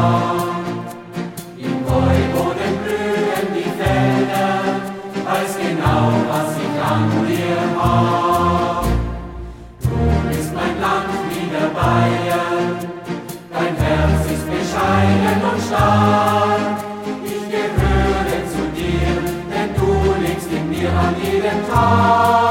Im Heuboden blühen die Felder, weiß genau, was ich an dir hab. Du bist mein Land wie der Bayern, dein Herz ist bescheiden und stark. Ich gehöre zu dir, denn du liegst in mir an jedem Tag.